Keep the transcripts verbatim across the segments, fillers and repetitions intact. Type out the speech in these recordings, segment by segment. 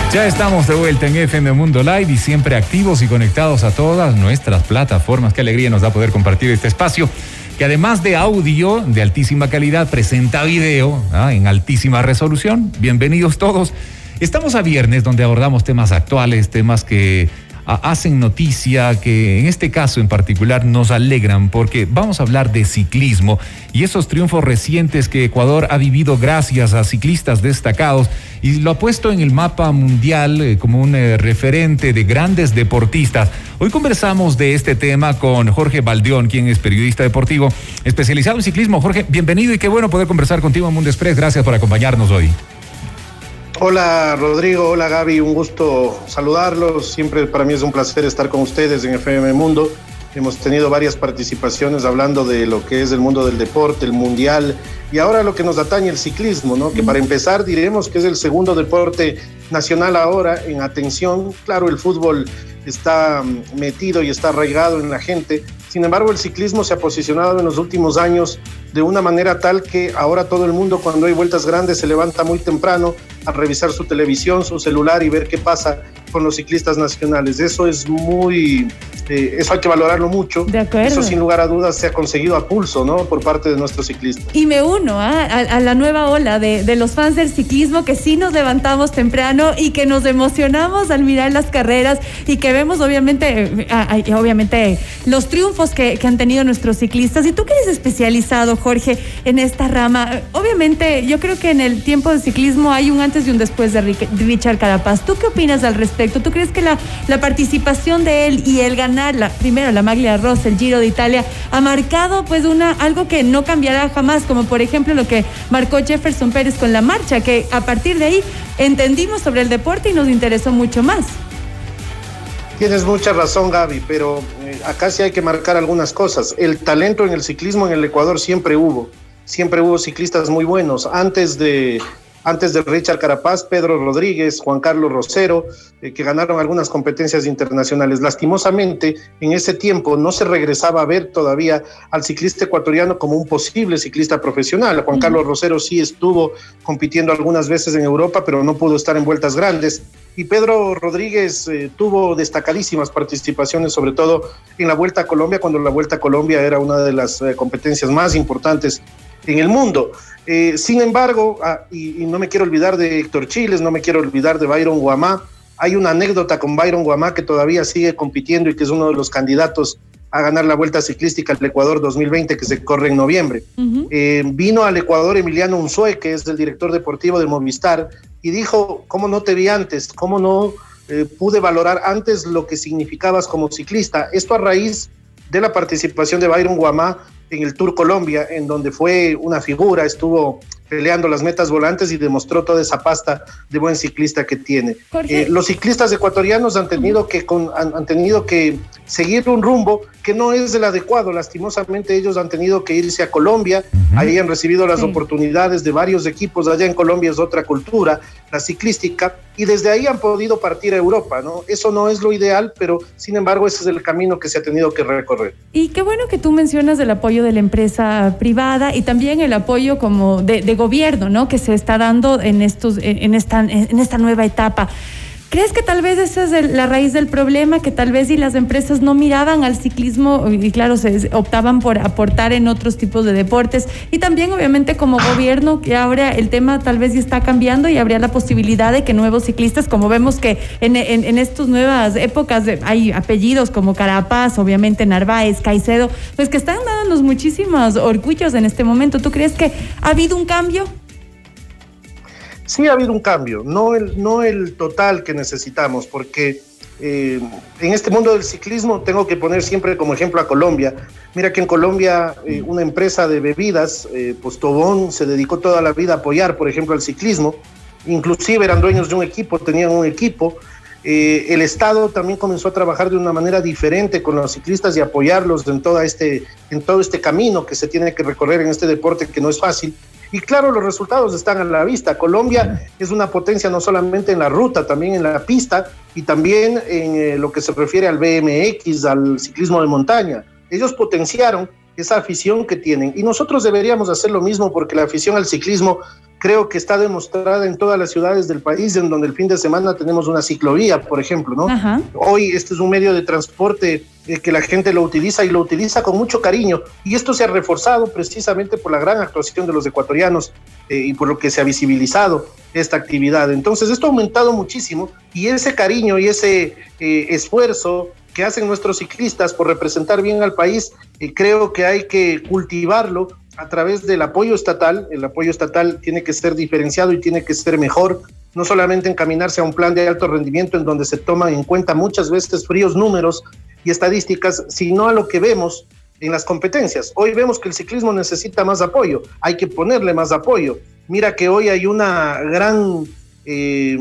Ya estamos de vuelta en F M Mundo Live y siempre activos y conectados a todas nuestras plataformas. Qué alegría nos da poder compartir este espacio que además de audio de altísima calidad presenta video ¿ah? en altísima resolución. Bienvenidos todos. Estamos a viernes donde abordamos temas actuales, temas que hacen noticia, que en este caso en particular nos alegran porque vamos a hablar de ciclismo y esos triunfos recientes que Ecuador ha vivido gracias a ciclistas destacados y lo ha puesto en el mapa mundial eh, como un eh, referente de grandes deportistas. Hoy conversamos de este tema con Jorge Baldión, quien es periodista deportivo especializado en ciclismo. Jorge, bienvenido y qué bueno poder conversar contigo en Mundo Express. Gracias por acompañarnos hoy. Hola Rodrigo, hola Gaby, un gusto saludarlos. Siempre para mí es un placer estar con ustedes en F M Mundo. Hemos tenido varias participaciones hablando de lo que es el mundo del deporte, el mundial y ahora lo que nos atañe el ciclismo, ¿no? Que para empezar diremos que es el segundo deporte nacional ahora en atención. Claro, el fútbol está metido y está arraigado en la gente. Sin embargo, el ciclismo se ha posicionado en los últimos años de una manera tal que ahora todo el mundo cuando hay vueltas grandes se levanta muy temprano a revisar su televisión, su celular y ver qué pasa con los ciclistas nacionales. Eso es muy, eh, eso hay que valorarlo mucho. De acuerdo. Eso sin lugar a dudas se ha conseguido a pulso, ¿no? Por parte de nuestros ciclistas. Y me uno ¿eh? a, a la nueva ola de, de los fans del ciclismo que sí nos levantamos temprano y que nos emocionamos al mirar las carreras y que vemos obviamente, eh, obviamente los triunfos que, que han tenido nuestros ciclistas. Y tú que eres especializado, Jorge, en esta rama, obviamente yo creo que en el tiempo de ciclismo hay un antes y un después de Richard Carapaz. ¿Tú qué opinas al respecto? ¿Tú crees que la, la participación de él y el ganar la, primero la Maglia Rosa, el Giro de Italia, ha marcado pues una algo que no cambiará jamás, como por ejemplo lo que marcó Jefferson Pérez con la marcha, que a partir de ahí entendimos sobre el deporte y nos interesó mucho más? Tienes mucha razón, Gaby, pero eh, acá sí hay que marcar algunas cosas. El talento en el ciclismo en el Ecuador siempre hubo, siempre hubo ciclistas muy buenos. Antes de, antes de Richard Carapaz, Pedro Rodríguez, Juan Carlos Rosero, eh, que ganaron algunas competencias internacionales. Lastimosamente, en ese tiempo no se regresaba a ver todavía al ciclista ecuatoriano como un posible ciclista profesional. Juan Carlos Rosero sí estuvo compitiendo algunas veces en Europa, pero no pudo estar en vueltas grandes. Y Pedro Rodríguez eh, tuvo destacadísimas participaciones, sobre todo en la Vuelta a Colombia, cuando la Vuelta a Colombia era una de las eh, competencias más importantes en el mundo. Eh, sin embargo, ah, y, y no me quiero olvidar de Héctor Chiles, no me quiero olvidar de Byron Guamá. Hay una anécdota con Byron Guamá que todavía sigue compitiendo y que es uno de los candidatos a ganar la Vuelta Ciclística al Ecuador dos mil veinte, que se corre en noviembre. Uh-huh. Eh, vino al Ecuador Emiliano Unzué, que es el director deportivo de Movistar, y dijo, ¿cómo no te vi antes? ¿Cómo no eh, pude valorar antes lo que significabas como ciclista? Esto a raíz de la participación de Byron Guamá en el Tour Colombia, en donde fue una figura, estuvo peleando las metas volantes y demostró toda esa pasta de buen ciclista que tiene. Eh, los ciclistas ecuatorianos han tenido que con, han, han tenido que seguir un rumbo que no es el adecuado. Lastimosamente ellos han tenido que irse a Colombia, uh-huh. Ahí han recibido las sí. oportunidades de varios equipos. Allá en Colombia es otra cultura, la ciclística, y desde ahí han podido partir a Europa, ¿no? Eso no es lo ideal, pero sin embargo ese es el camino que se ha tenido que recorrer. Y qué bueno que tú mencionas el apoyo de la empresa privada y también el apoyo como de, de gobierno, ¿no? Que se está dando en estos, en esta, en esta nueva etapa. ¿Crees que tal vez esa es el, la raíz del problema, que tal vez si las empresas no miraban al ciclismo y claro, se optaban por aportar en otros tipos de deportes? Y también obviamente como gobierno, que ahora el tema tal vez ya está cambiando y habría la posibilidad de que nuevos ciclistas, como vemos que en, en, en estas nuevas épocas hay apellidos como Carapaz, obviamente Narváez, Caicedo, pues que están dándonos muchísimos orgullos en este momento. ¿Tú crees que ha habido un cambio? Sí ha habido un cambio, no el, no el total que necesitamos, porque eh, en este mundo del ciclismo tengo que poner siempre como ejemplo a Colombia. Mira que en Colombia eh, una empresa de bebidas, eh, Postobón, se dedicó toda la vida a apoyar, por ejemplo, al ciclismo. Inclusive eran dueños de un equipo, tenían un equipo. Eh, el Estado también comenzó a trabajar de una manera diferente con los ciclistas y apoyarlos en, toda este, en todo este camino que se tiene que recorrer en este deporte que no es fácil. Y claro, los resultados están a la vista. Colombia es una potencia no solamente en la ruta, también en la pista y también en eh, lo que se refiere al B M X, al ciclismo de montaña. Ellos potenciaron esa afición que tienen y nosotros deberíamos hacer lo mismo porque la afición al ciclismo creo que está demostrada en todas las ciudades del país, en donde el fin de semana tenemos una ciclovía, por ejemplo, ¿no? Ajá. Hoy este es un medio de transporte eh, que la gente lo utiliza y lo utiliza con mucho cariño, y esto se ha reforzado precisamente por la gran actuación de los ecuatorianos eh, y por lo que se ha visibilizado esta actividad. Entonces esto ha aumentado muchísimo, y ese cariño y ese eh, esfuerzo que hacen nuestros ciclistas por representar bien al país, eh, creo que hay que cultivarlo a través del apoyo estatal. El apoyo estatal tiene que ser diferenciado y tiene que ser mejor, no solamente encaminarse a un plan de alto rendimiento en donde se toman en cuenta muchas veces fríos números y estadísticas, sino a lo que vemos en las competencias. Hoy vemos que el ciclismo necesita más apoyo, hay que ponerle más apoyo. Mira que hoy hay una gran eh,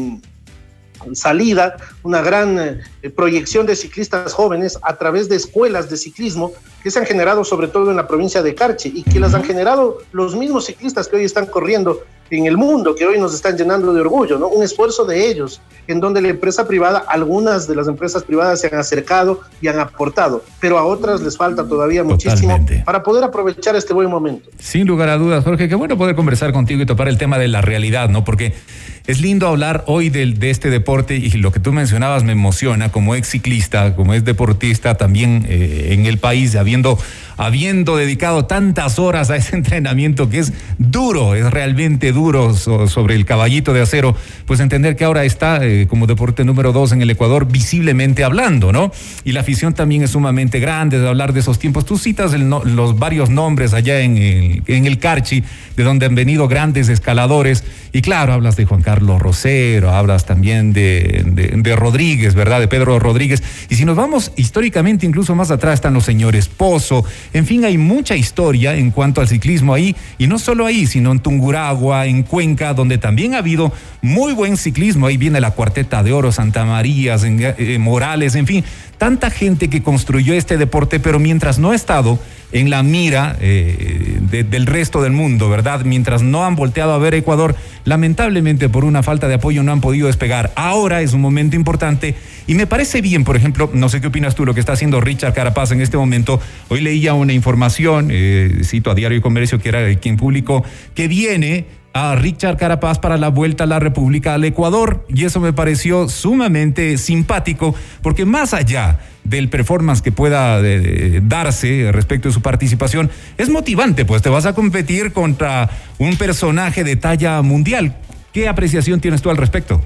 salida, una gran eh, proyección de ciclistas jóvenes a través de escuelas de ciclismo que se han generado sobre todo en la provincia de Carchi, y que las han generado los mismos ciclistas que hoy están corriendo en el mundo, que hoy nos están llenando de orgullo, ¿no? Un esfuerzo de ellos, en donde la empresa privada, algunas de las empresas privadas se han acercado y han aportado, pero a otras les falta todavía muchísimo Totalmente. Para poder aprovechar este buen momento. Sin lugar a dudas, Jorge, qué bueno poder conversar contigo y topar el tema de la realidad, ¿no? Porque es lindo hablar hoy de, de este deporte, y lo que tú mencionabas me emociona como ex ciclista, como ex deportista también eh, en el país, habiendo, habiendo dedicado tantas horas a ese entrenamiento que es duro, es realmente duro so, sobre el caballito de acero, pues entender que ahora está eh, como deporte número dos en el Ecuador visiblemente hablando, ¿no? Y la afición también es sumamente grande de hablar de esos tiempos. Tú citas el no, los varios nombres allá en el, en el Carchi, de donde han venido grandes escaladores, y claro, hablas de Juan Carlos Rosero, hablas también de, de, de Rodríguez, ¿verdad? De Pedro Rodríguez. Y si nos vamos históricamente incluso más atrás, están los señores Pozo. En fin, hay mucha historia en cuanto al ciclismo ahí, y no solo ahí, sino en Tungurahua, en Cuenca, donde también ha habido muy buen ciclismo. Ahí viene la Cuarteta de Oro, Santa María, eh, Morales, en fin, tanta gente que construyó este deporte, pero mientras no ha estado en la mira eh, de, del resto del mundo, ¿verdad? Mientras no han volteado a ver Ecuador, lamentablemente por una falta de apoyo no han podido despegar. Ahora es un momento importante, y me parece bien, por ejemplo, no sé qué opinas tú, lo que está haciendo Richard Carapaz en este momento. Hoy leía una información, eh, cito a Diario y Comercio, que era quien publicó, que viene a Richard Carapaz para la Vuelta a la República al Ecuador, y eso me pareció sumamente simpático, porque más allá del performance que pueda eh, darse respecto de su participación, es motivante, pues te vas a competir contra un personaje de talla mundial. ¿Qué apreciación tienes tú al respecto?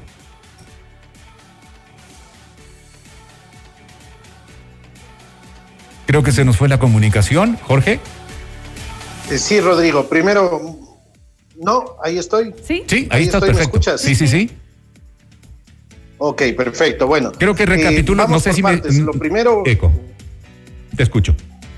Creo que se nos fue la comunicación, Jorge. Eh, sí, Rodrigo, primero, no, ahí estoy. Sí, sí, ahí, ahí está, perfecto. ¿Me escuchas? Sí, sí, sí. Ok, perfecto, bueno. Creo que recapitulo, eh, no sé si partes. me... Lo primero... Eco, te escucho.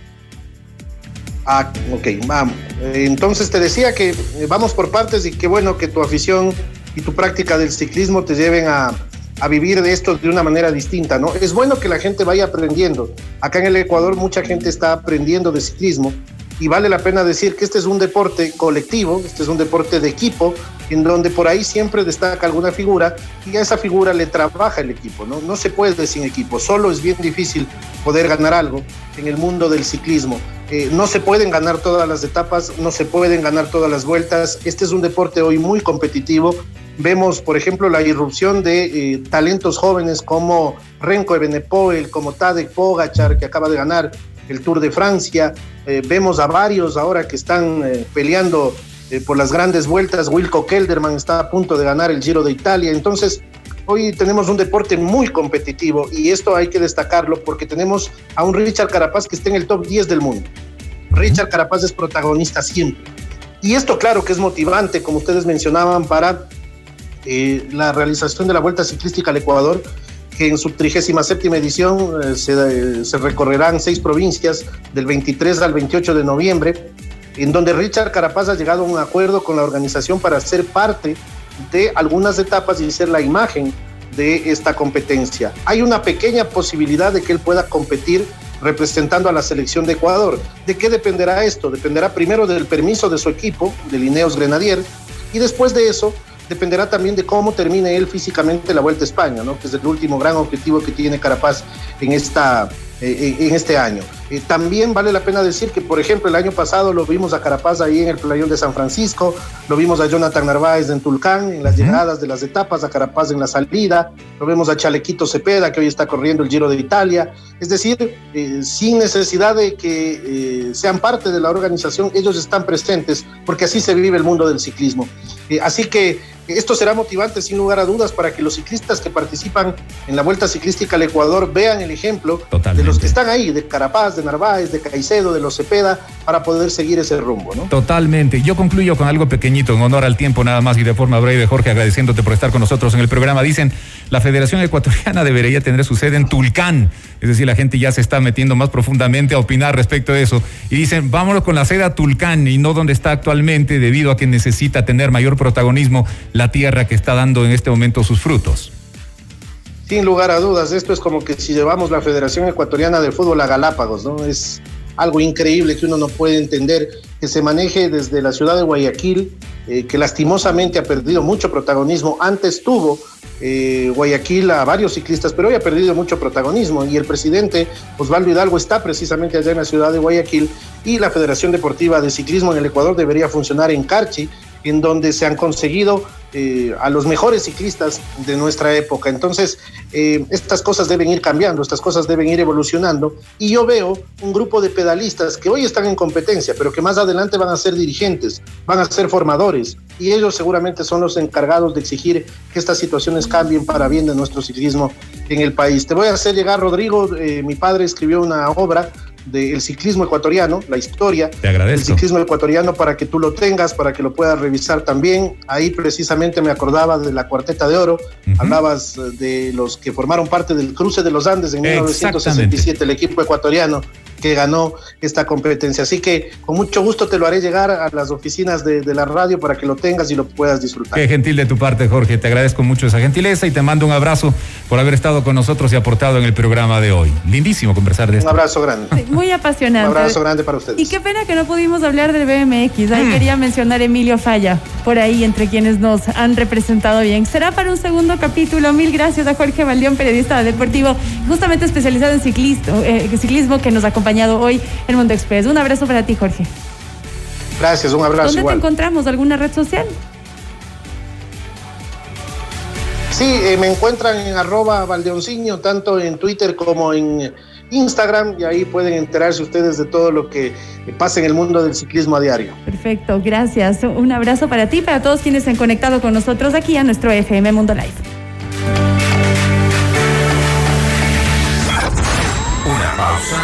Ah, ok, vamos. Entonces te decía que vamos por partes, y qué bueno que tu afición y tu práctica del ciclismo te lleven a, a vivir de esto de una manera distinta, ¿no? Es bueno que la gente vaya aprendiendo. Acá en el Ecuador mucha gente está aprendiendo de ciclismo, y vale la pena decir que este es un deporte colectivo, este es un deporte de equipo, en donde por ahí siempre destaca alguna figura, y a esa figura le trabaja el equipo, ¿no? No se puede sin equipo, solo es bien difícil poder ganar algo en el mundo del ciclismo. Eh, no se pueden ganar todas las etapas, no se pueden ganar todas las vueltas. Este es un deporte hoy muy competitivo. Vemos, por ejemplo, la irrupción de eh, talentos jóvenes como Renko Evenepoel, como Tadej Pogačar, que acaba de ganar el Tour de Francia. Eh, vemos a varios ahora que están eh, peleando eh, por las grandes vueltas. Wilco Kelderman está a punto de ganar el Giro de Italia. Entonces, hoy tenemos un deporte muy competitivo, y esto hay que destacarlo porque tenemos a un Richard Carapaz que está en el top diez del mundo. Richard Carapaz es protagonista siempre. Y esto, claro que es motivante, como ustedes mencionaban, para eh, la realización de la Vuelta Ciclística al Ecuador, que en su trigésima séptima edición eh, se, eh, se recorrerán seis provincias del veintitrés al veintiocho de noviembre, en donde Richard Carapaz ha llegado a un acuerdo con la organización para ser parte de algunas etapas y ser la imagen de esta competencia. Hay una pequeña posibilidad de que él pueda competir representando a la selección de Ecuador. ¿De qué dependerá esto? Dependerá primero del permiso de su equipo, de Ineos Grenadier, y después de eso dependerá también de cómo termine él físicamente la Vuelta a España, ¿no? Que es el último gran objetivo que tiene Carapaz en, esta, eh, en este año. Eh, también vale la pena decir que, por ejemplo, el año pasado lo vimos a Carapaz ahí en el playón de San Francisco, lo vimos a Jonathan Narváez en Tulcán, en las uh-huh. llegadas de las etapas, a Carapaz en la salida, lo vemos a Chalequito Cepeda, que hoy está corriendo el Giro de Italia. Es decir, eh, sin necesidad de que eh, sean parte de la organización, ellos están presentes, porque así se vive el mundo del ciclismo. Eh, así que esto será motivante, sin lugar a dudas, para que los ciclistas que participan en la Vuelta Ciclística al Ecuador vean el ejemplo Totalmente. de los que están ahí, de Carapaz, de Narváez, de Caicedo, de los Cepeda, para poder seguir ese rumbo, ¿no? Totalmente. Yo concluyo con algo pequeñito, en honor al tiempo nada más y de forma breve, Jorge, agradeciéndote por estar con nosotros en el programa. Dicen, la Federación Ecuatoriana debería tener su sede en Tulcán. Es decir, la gente ya se está metiendo más profundamente a opinar respecto de eso. Y dicen, vámonos con la sede a Tulcán y no donde está actualmente, debido a que necesita tener mayor protagonismo la tierra que está dando en este momento sus frutos. Sin lugar a dudas, esto es como que si llevamos la Federación Ecuatoriana de Fútbol a Galápagos, ¿no? Es algo increíble que uno no puede entender, que se maneje desde la ciudad de Guayaquil, eh, que lastimosamente ha perdido mucho protagonismo. Antes tuvo eh, Guayaquil a varios ciclistas, pero hoy ha perdido mucho protagonismo, y el presidente Osvaldo Hidalgo está precisamente allá en la ciudad de Guayaquil, y la Federación Deportiva de Ciclismo en el Ecuador debería funcionar en Carchi, en donde se han conseguido eh, a los mejores ciclistas de nuestra época. Entonces, eh, estas cosas deben ir cambiando, estas cosas deben ir evolucionando, y yo veo un grupo de pedalistas que hoy están en competencia, pero que más adelante van a ser dirigentes, van a ser formadores, y ellos seguramente son los encargados de exigir que estas situaciones cambien para bien de nuestro ciclismo en el país. Te voy a hacer llegar, Rodrigo, eh, mi padre escribió una obra del ciclismo ecuatoriano, la historia del ciclismo ecuatoriano, para que tú lo tengas, para que lo puedas revisar también. Ahí precisamente me acordaba de la Cuarteta de Oro, uh-huh. hablabas de los que formaron parte del Cruce de los Andes en mil novecientos sesenta y siete, el equipo ecuatoriano que ganó esta competencia. Así que con mucho gusto te lo haré llegar a las oficinas de, de la radio para que lo tengas y lo puedas disfrutar. Qué gentil de tu parte, Jorge, te agradezco mucho esa gentileza y te mando un abrazo por haber estado con nosotros y aportado en el programa de hoy. Lindísimo conversar de esto. Un abrazo grande. Sí, muy apasionante. Un abrazo grande para ustedes. Y qué pena que no pudimos hablar del B M X. Ahí mm. quería mencionar a Emilio Falla, por ahí entre quienes nos han representado bien. Será para un segundo capítulo. Mil gracias a Jorge Valdión, periodista deportivo, justamente especializado en ciclismo, eh, ciclismo, que nos ha acompañado hoy en Mundo Express. Un abrazo para ti, Jorge. Gracias, un abrazo. ¿Dónde igual. te encontramos? ¿Alguna red social? Sí, eh, me encuentran en arroba Valdeoncino, tanto en Twitter como en Instagram, y ahí pueden enterarse ustedes de todo lo que pasa en el mundo del ciclismo a diario. Perfecto, gracias. Un abrazo para ti, para todos quienes se han conectado con nosotros aquí a nuestro F M Mundo Live. Una pausa.